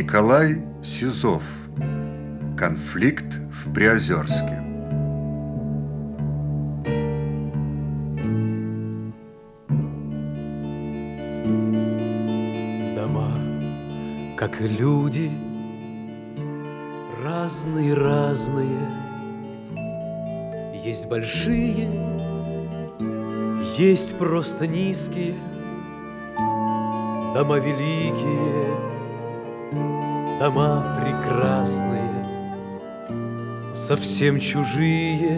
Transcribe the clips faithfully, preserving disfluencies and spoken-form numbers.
Николай Сизов. Конфликт в Приозерске. Дома, как и люди, разные-разные. Есть большие, есть просто низкие. Дома великие, дома прекрасные, совсем чужие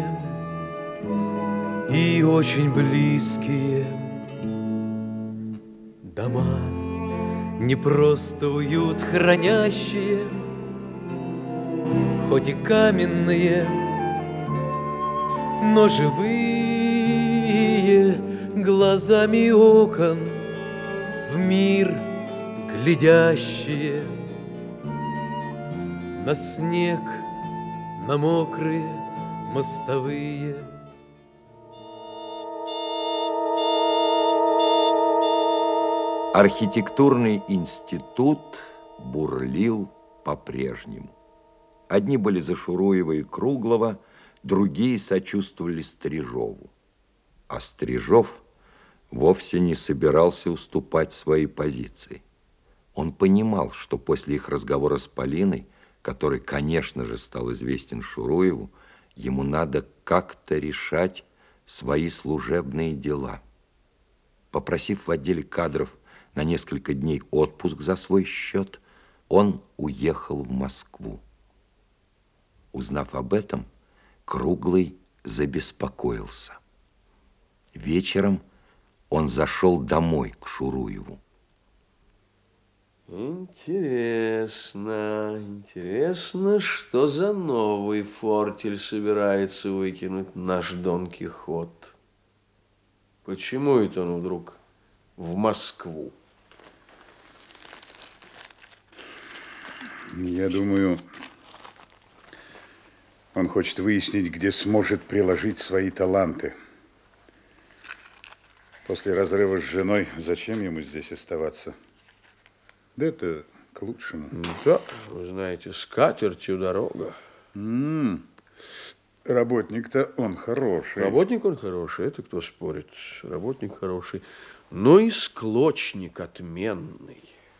и очень близкие. Дома, не просто уют хранящие, хоть и каменные, но живые глазами окон в мир глядящие. На снег, на мокрые мостовые. Архитектурный институт бурлил по-прежнему. Одни были за Шуруева и Круглова, другие сочувствовали Стрижову. А Стрижов вовсе не собирался уступать свои позиции. Он понимал, что после их разговора с Полиной, который, конечно же, стал известен Шуруеву, ему надо как-то решать свои служебные дела. Попросив в отделе кадров на несколько дней отпуск за свой счет, он уехал в Москву. Узнав об этом, Круглый забеспокоился. Вечером он зашел домой к Шуруеву. Интересно, интересно, что за новый фортель собирается выкинуть наш Дон Кихот? Почему это он вдруг в Москву? Я думаю, он хочет выяснить, где сможет приложить свои таланты. После разрыва с женой зачем ему здесь оставаться? Да это к лучшему. Да, вы знаете, с катертью дорога. М-м, работник-то он хороший. Работник он хороший, это кто спорит. Работник хороший, но и склочник отменный.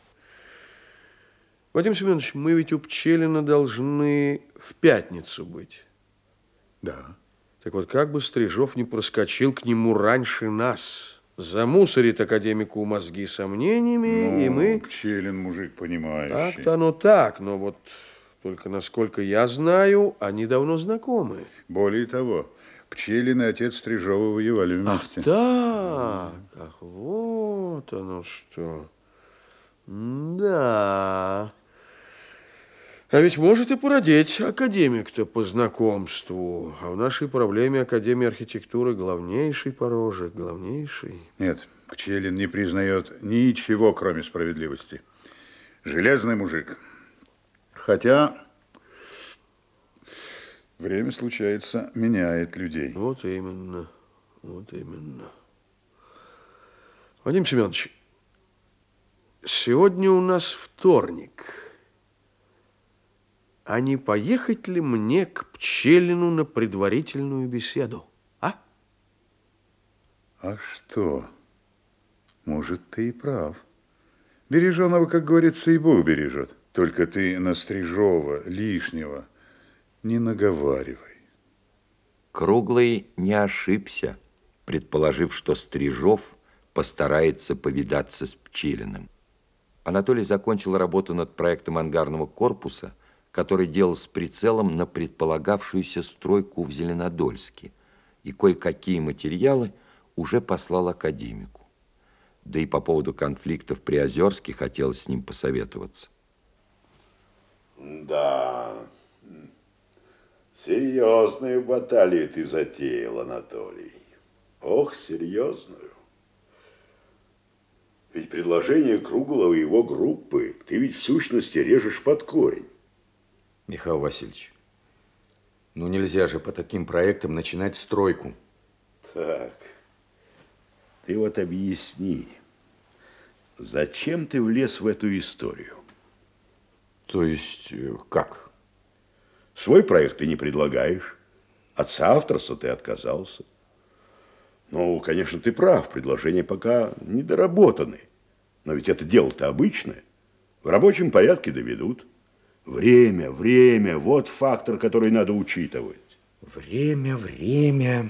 Вадим Семенович, мы ведь у Пчелина должны в пятницу быть. Да. Так вот, как бы Стрижов не проскочил к нему раньше нас, замусорит академику мозги сомнениями, ну, и мы... Пчелин мужик понимающий. Так-то оно так, но вот только насколько я знаю, они давно знакомы. Более того, Пчелин и отец Стрижова воевали вместе. Ах так, ах, вот оно что. Да. А ведь может и породеть академик-то по знакомству. А в нашей проблеме Академии архитектуры главнейший порожек, главнейший. Нет, Пчелин не признает ничего, кроме справедливости. Железный мужик. Хотя время, случается, меняет людей. Вот именно, вот именно. Вадим Семенович, сегодня у нас вторник. А не поехать ли мне к Пчелину на предварительную беседу, а? А что? Может, ты и прав. Береженого, как говорится, и Бог бережет. Только ты на Стрижова лишнего не наговаривай. Круглый не ошибся, предположив, что Стрижов постарается повидаться с Пчелиным. Анатолий закончил работу над проектом ангарного корпуса, который делал с прицелом на предполагавшуюся стройку в Зеленодольске, и кое-какие материалы уже послал академику. Да и по поводу конфликта в Приозерске хотелось с ним посоветоваться. Да, серьезную баталию ты затеял, Анатолий. Ох, серьезную. Ведь предложение Круглова и его группы ты ведь в сущности режешь под корень. Михаил Васильевич, ну нельзя же по таким проектам начинать стройку. Так, ты вот объясни, зачем ты влез в эту историю? То есть, э, как? Свой проект ты не предлагаешь. От соавторства ты отказался. Ну, конечно, ты прав, предложения пока недоработаны. Но ведь это дело-то обычное. В рабочем порядке доведут. Время, время, вот фактор, который надо учитывать. Время, время.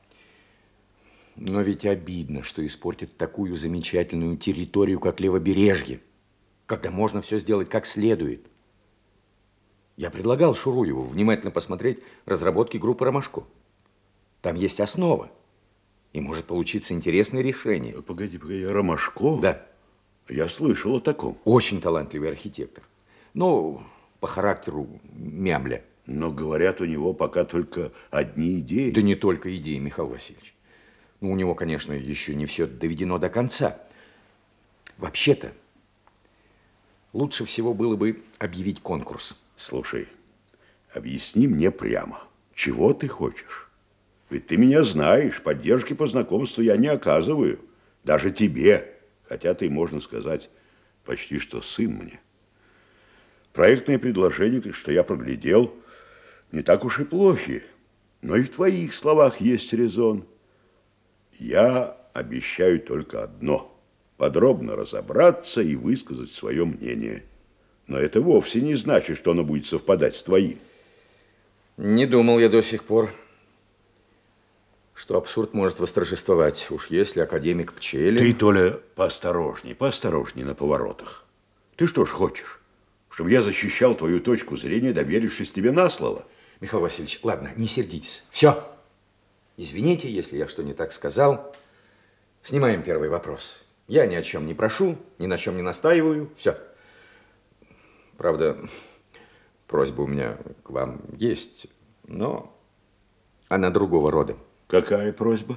Но ведь обидно, что испортит такую замечательную территорию, как Левобережье, когда можно все сделать как следует. Я предлагал Шуруеву внимательно посмотреть разработки группы «Ромашко». Там есть основа, и может получиться интересное решение. Погоди, погоди, Ромашко? Да. Я слышал о таком. Очень талантливый архитектор. Ну, по характеру мямля. Но, говорят, у него пока только одни идеи. Да не только идеи, Михаил Васильевич. Ну, у него, конечно, еще не все доведено до конца. Вообще-то, лучше всего было бы объявить конкурс. Слушай, объясни мне прямо, чего ты хочешь? Ведь ты меня знаешь, поддержки по знакомству я не оказываю. Даже тебе, хотя ты, можно сказать, почти что сын мне. Проектные предложения, что я проглядел, не так уж и плохи. Но и в твоих словах есть резон. Я обещаю только одно – подробно разобраться и высказать свое мнение. Но это вовсе не значит, что оно будет совпадать с твоим. Не думал я до сих пор, что абсурд может восторжествовать, уж если академик Пчелин... Ты, Толя, поосторожней, поосторожней на поворотах. Ты что ж хочешь, чтобы я защищал твою точку зрения, доверившись тебе на слово? Михаил Васильевич, ладно, не сердитесь. Все. Извините, если я что не так сказал. Снимаем первый вопрос. Я ни о чем не прошу, ни на чем не настаиваю. Все. Правда, просьба у меня к вам есть, но она другого рода. Какая просьба?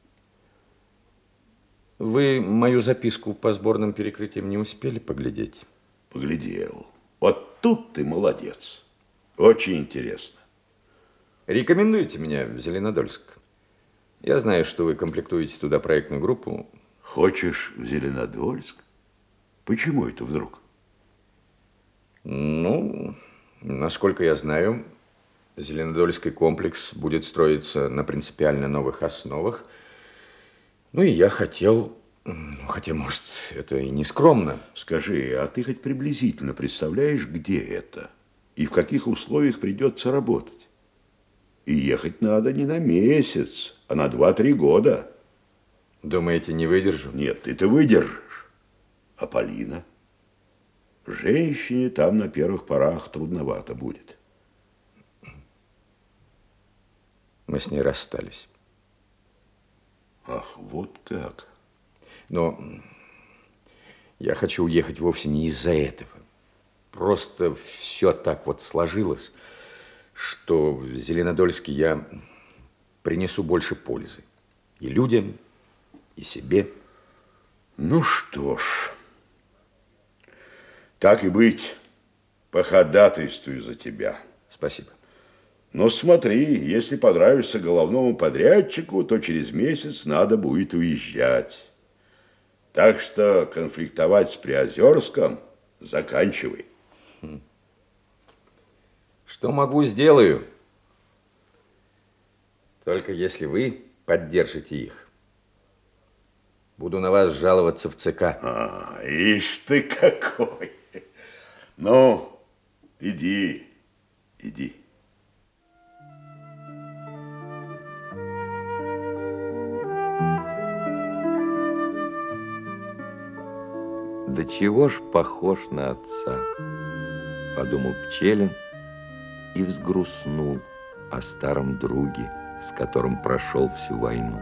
Вы мою записку по сборным перекрытиям не успели поглядеть? Поглядел. Вот тут ты молодец. Очень интересно. Рекомендуете меня в Зеленодольск? Я знаю, что вы комплектуете туда проектную группу. Хочешь в Зеленодольск? Почему это вдруг? Ну, насколько я знаю, Зеленодольский комплекс будет строиться на принципиально новых основах. Ну и я хотел, ну, хотя, может, это и не скромно. Скажи, а ты хоть приблизительно представляешь, где это? И в каких условиях придется работать? И ехать надо не на месяц, а на два-три года. Думаете, не выдержу? Нет, ты-то выдержишь. А Полина? Женщине там на первых порах трудновато будет. Мы с ней расстались. Ах, вот как. Но я хочу уехать вовсе не из-за этого. Просто все так вот сложилось, что в Зеленодольске я принесу больше пользы. И людям, и себе. Ну что ж, так и быть, походатайствую за тебя. Спасибо. Но смотри, если понравишься головному подрядчику, то через месяц надо будет уезжать. Так что конфликтовать с Приозерском заканчивай. Что могу, сделаю. Только если вы поддержите их. Буду на вас жаловаться в ЦК. А, ишь ты какой. Ну, иди, иди. Да чего ж похож на отца, подумал Пчелин и взгрустнул о старом друге, с которым прошел всю войну.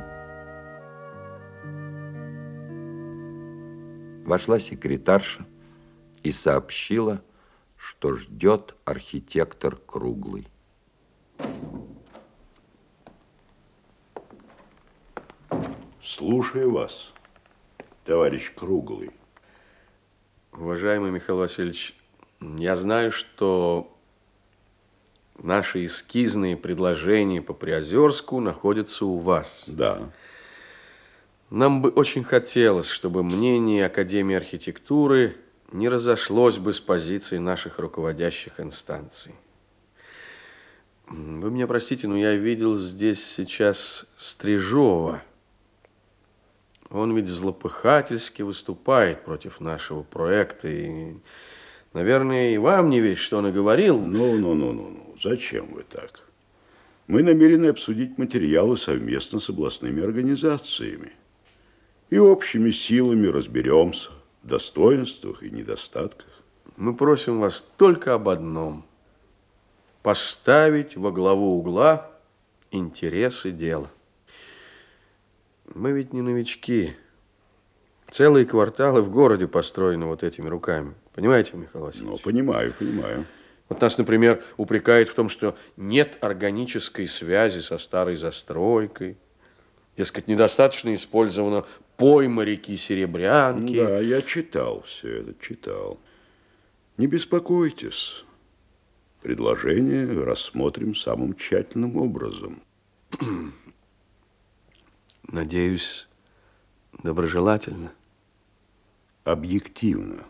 Вошла секретарша и сообщила, что ждет архитектор Круглый. Слушаю вас, товарищ Круглый. Уважаемый Михаил Васильевич, я знаю, что наши эскизные предложения по Приозерску находятся у вас. Да. Нам бы очень хотелось, чтобы мнение Академии архитектуры не разошлось бы с позицией наших руководящих инстанций. Вы меня простите, но я видел здесь сейчас Стрижова. Он ведь злопыхательски выступает против нашего проекта. И, наверное, и вам не весь, что он и говорил. Ну, ну, ну, ну, ну. Зачем вы так? Мы намерены обсудить материалы совместно с областными организациями. И общими силами разберемся в достоинствах и недостатках. Мы просим вас только об одном. Поставить во главу угла интересы дела. Мы ведь не новички. Целые кварталы в городе построены вот этими руками. Понимаете, Михаил Васильевич? Ну, понимаю, понимаю. Вот нас, например, упрекают в том, что нет органической связи со старой застройкой. Дескать, недостаточно использовано пойма реки Серебрянки. Да, я читал все это, читал. Не беспокойтесь. Предложение рассмотрим самым тщательным образом. Надеюсь, доброжелательно. Объективно.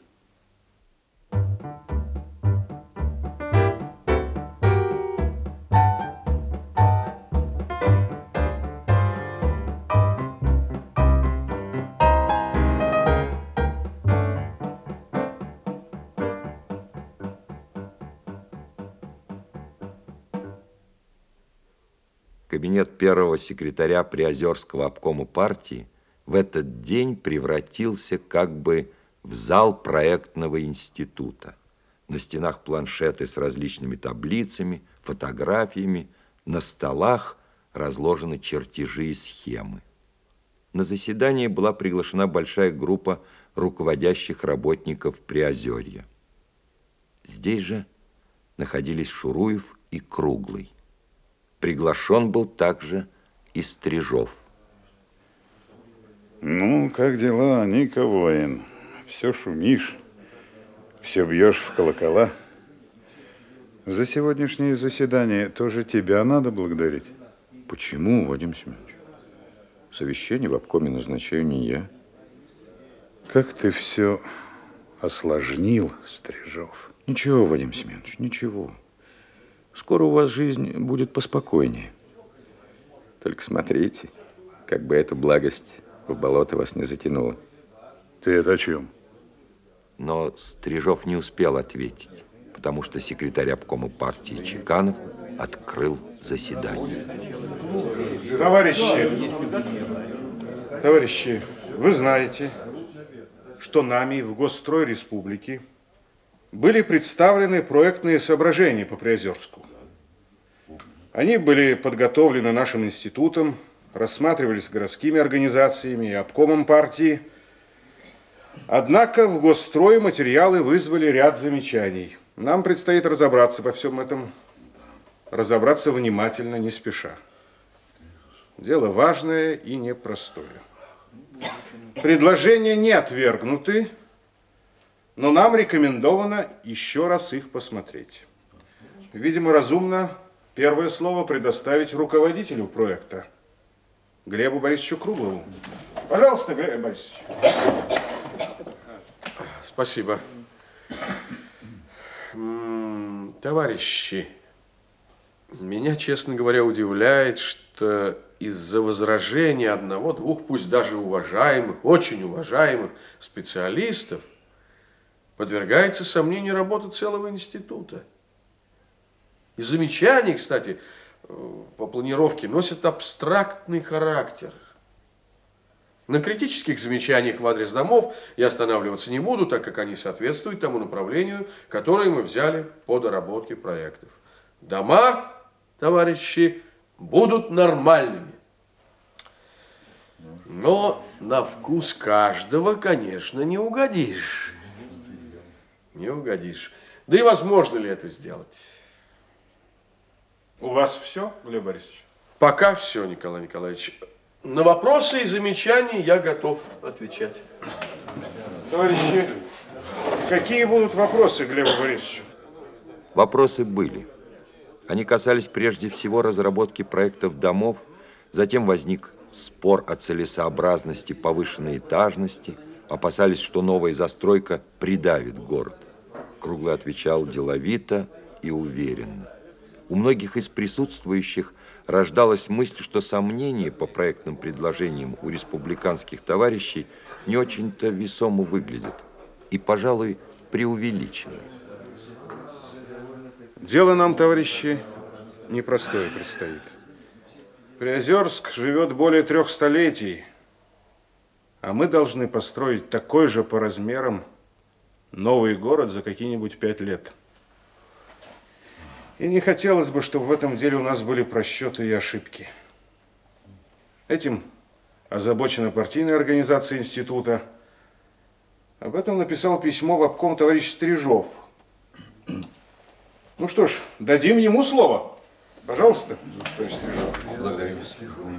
Кабинет первого секретаря Приозерского обкома партии в этот день превратился как бы в зал проектного института. На стенах планшеты с различными таблицами, фотографиями, на столах разложены чертежи и схемы. На заседание была приглашена большая группа руководящих работников Приозерья. Здесь же находились Шуруев и Круглый. Приглашен был также и Стрижов. Ну, как дела, Ника, воин? Все шумишь, все бьешь в колокола. За сегодняшнее заседание тоже тебя надо благодарить. Почему, Вадим Семенович? Совещание в обкоме назначаю не я. Как ты все осложнил, Стрижов. Ничего, Вадим Семенович, ничего. Скоро у вас жизнь будет поспокойнее. Только смотрите, как бы эта благость в болото вас не затянула. Ты это о чем? Но Стрижов не успел ответить, потому что секретарь обкома партии Чеканов открыл заседание. Товарищи, товарищи, вы знаете, что нами в Госстрой Республики были представлены проектные соображения по Приозерску. Они были подготовлены нашим институтом, рассматривались городскими организациями и обкомом партии. Однако в Госстрое материалы вызвали ряд замечаний. Нам предстоит разобраться во всем этом, разобраться внимательно, не спеша. Дело важное и непростое. Предложения не отвергнуты, но нам рекомендовано еще раз их посмотреть. Видимо, разумно первое слово предоставить руководителю проекта, Глебу Борисовичу Круглову. Пожалуйста, Глеб Борисович. Спасибо. Товарищи, меня, честно говоря, удивляет, что из-за возражения одного-двух, пусть даже уважаемых, очень уважаемых специалистов, подвергается сомнению работа целого института. И замечания, кстати, по планировке носят абстрактный характер. На критических замечаниях в адрес домов я останавливаться не буду, так как они соответствуют тому направлению, которое мы взяли по доработке проектов. Дома, товарищи, будут нормальными. Но на вкус каждого, конечно, не угодишь. Не угодишь. Да и возможно ли это сделать? У вас все, Глеб Борисович? Пока все, Николай Николаевич. На вопросы и замечания я готов отвечать. Товарищи, какие будут вопросы, Глебу Борисовичу? Вопросы были. Они касались прежде всего разработки проектов домов, затем возник спор о целесообразности повышенной этажности, Опасались, что новая застройка придавит город. Круглый отвечал деловито и уверенно. У многих из присутствующих рождалась мысль, что сомнения по проектным предложениям у республиканских товарищей не очень-то весомо выглядят и, пожалуй, преувеличены. Дело нам, товарищи, непростое предстоит. Приозерск живет более трех столетий, а мы должны построить такой же по размерам новый город за какие-нибудь пять лет. И не хотелось бы, чтобы в этом деле у нас были просчеты и ошибки. Этим озабочена партийная организация института. Об этом написал письмо в обком товарищ Стрижов. Ну что ж, дадим ему слово. Пожалуйста, товарищ Стрижов. Благодарю вас.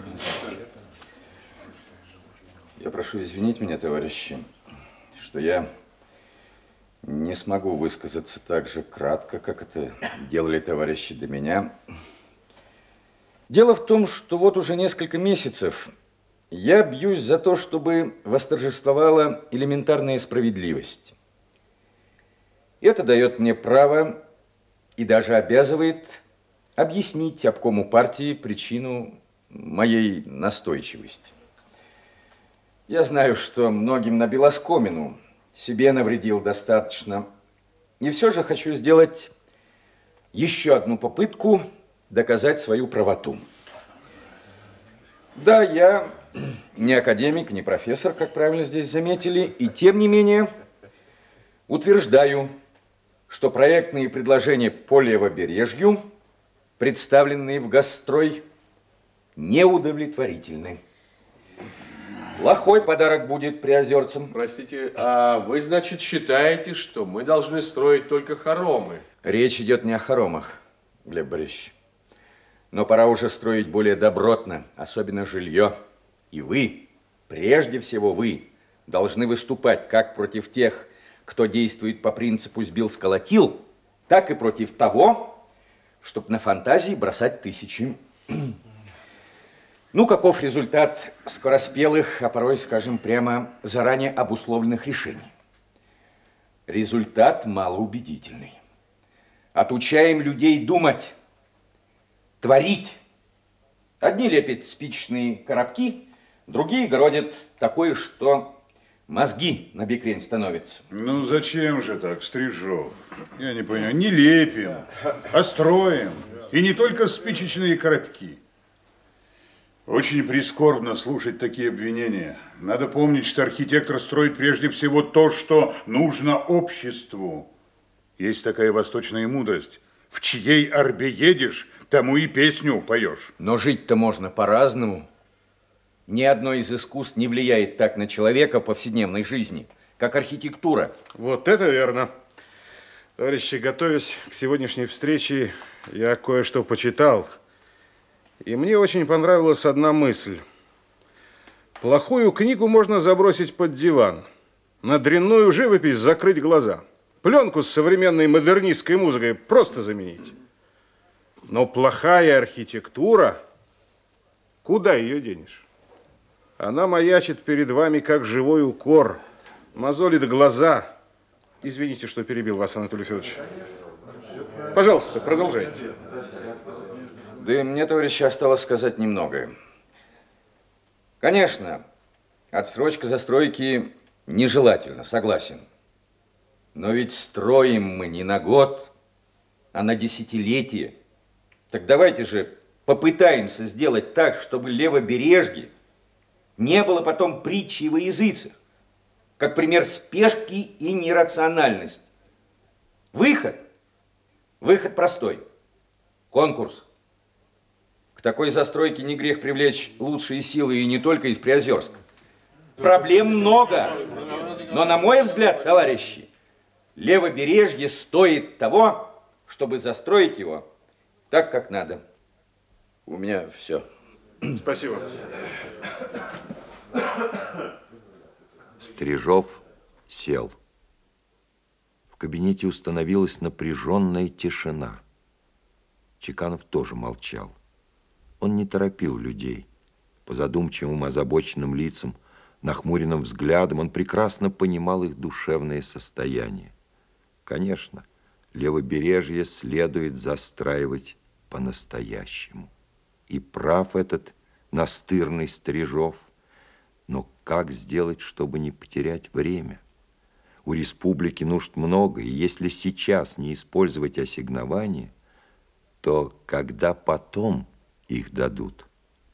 Я прошу извинить меня, товарищи, что я не смогу высказаться так же кратко, как это делали товарищи до меня. Дело в том, что вот уже несколько месяцев я бьюсь за то, чтобы восторжествовала элементарная справедливость. Это дает мне право и даже обязывает объяснить обкому партии причину моей настойчивости. Я знаю, что многим набил оскомину, себе навредил достаточно. И все же хочу сделать еще одну попытку доказать свою правоту. Да, я не академик, не профессор, как правильно здесь заметили, и тем не менее утверждаю, что проектные предложения по левобережью, представленные в Госстрой, неудовлетворительны. Плохой подарок будет приозерцам. Простите, а вы, значит, считаете, что мы должны строить только хоромы? Речь идет не о хоромах, Глеб Борисович. Но пора уже строить более добротно, особенно жилье. И вы, прежде всего вы, должны выступать как против тех, кто действует по принципу «сбил-сколотил», так и против того, чтобы на фантазии бросать тысячи. Ну, каков результат скороспелых, а порой, скажем прямо, заранее обусловленных решений? Результат малоубедительный. Отучаем людей думать, творить. Одни лепят спичечные коробки, другие городят такое, что мозги на бекрень становятся. Ну, зачем же так, Стрижов? Я не понимаю. Не лепим, а строим. И не только спичечные коробки. Очень прискорбно слушать такие обвинения. Надо помнить, что архитектор строит прежде всего то, что нужно обществу. Есть такая восточная мудрость. В чьей арбе едешь, тому и песню поешь. Но жить-то можно по-разному. Ни одно из искусств не влияет так на человека в повседневной жизни, как архитектура. Вот это верно. Товарищи, готовясь к сегодняшней встрече, я кое-что почитал. И мне очень понравилась одна мысль. Плохую книгу можно забросить под диван, на дрянную живопись закрыть глаза, пленку с современной модернистской музыкой просто заменить. Но плохая архитектура, куда ее денешь? Она маячит перед вами, как живой укор, мозолит глаза. Извините, что перебил вас, Анатолий Федорович. Пожалуйста, продолжайте. Да и мне, товарищи, осталось сказать немногое. Конечно, отсрочка застройки нежелательна, согласен. Но ведь строим мы не на год, а на десятилетие. Так давайте же попытаемся сделать так, чтобы левобережье не было потом притчей во языцах, как пример спешки и нерациональности. Выход, выход простой. Конкурс. К такой застройке не грех привлечь лучшие силы и не только из Приозерска. Проблем много, но, на мой взгляд, товарищи, левобережье стоит того, чтобы застроить его так, как надо. У меня все. Спасибо. Стрижов сел. В кабинете установилась напряженная тишина. Чеканов тоже молчал. Он не торопил людей. По задумчивым, озабоченным лицам Нахмуренным взглядом он прекрасно понимал их душевное состояние. Конечно, левобережье следует застраивать по-настоящему. И прав этот настырный Стрижов. Но как сделать, чтобы не потерять время? У республики нужд много, и если сейчас не использовать ассигнования, то когда потом их дадут?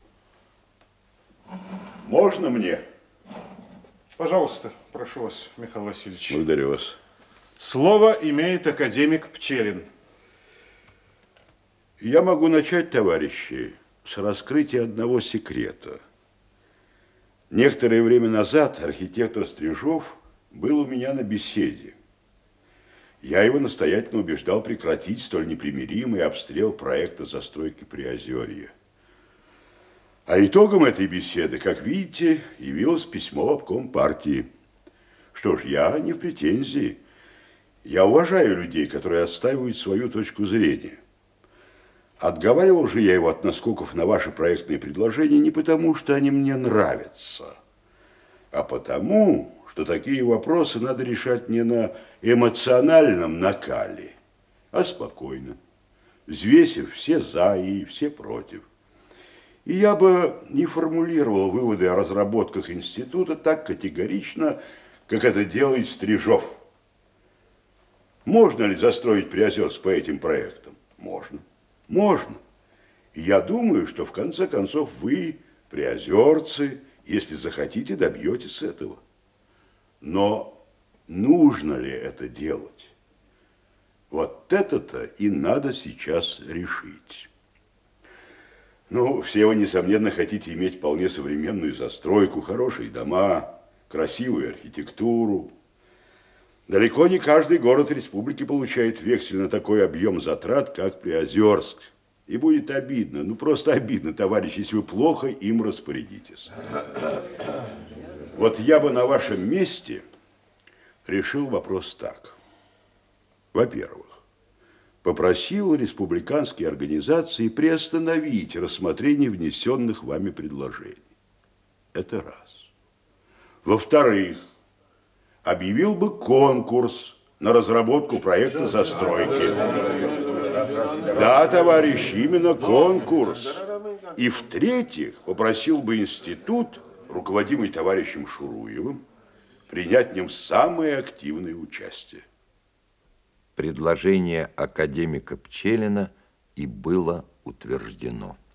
Можно мне? Пожалуйста, прошу вас, Михаил Васильевич. Благодарю вас. Слово имеет академик Пчелин. Я могу начать, товарищи, с раскрытия одного секрета. Некоторое время назад архитектор Стрижов был у меня на беседе. Я его настоятельно убеждал прекратить столь непримиримый обстрел проекта застройки Приозерья. А итогом этой беседы, как видите, явилось письмо обком партии. Что ж, я не в претензии. Я уважаю людей, которые отстаивают свою точку зрения. Отговаривал же я его от наскоков на ваши проектные предложения не потому, что они мне нравятся, а потому, что такие вопросы надо решать не на эмоциональном накале, а спокойно, взвесив все за и все против. И я бы не формулировал выводы о разработках института так категорично, как это делает Стрижов. Можно ли застроить Приозерск по этим проектам? Можно. Можно. И я думаю, что в конце концов вы, приозерцы, если захотите, добьетесь этого. Но нужно ли это делать? Вот это-то и надо сейчас решить. Ну, все вы, несомненно, хотите иметь вполне современную застройку, хорошие дома, красивую архитектуру. Далеко не каждый город республики получает вексель на такой объем затрат, как Приозерск. И будет обидно, ну просто обидно, товарищи, если вы плохо им распорядитесь. Вот я бы на вашем месте решил вопрос так. Во-первых, попросил республиканские организации приостановить рассмотрение внесенных вами предложений. Это раз. Во-вторых, объявил бы конкурс на разработку проекта застройки. Да, товарищи, именно конкурс. И в-третьих, попросил бы институт, руководимый товарищем Шуруевым, принять в нем самое активное участие. Предложение академика Пчелина и было утверждено.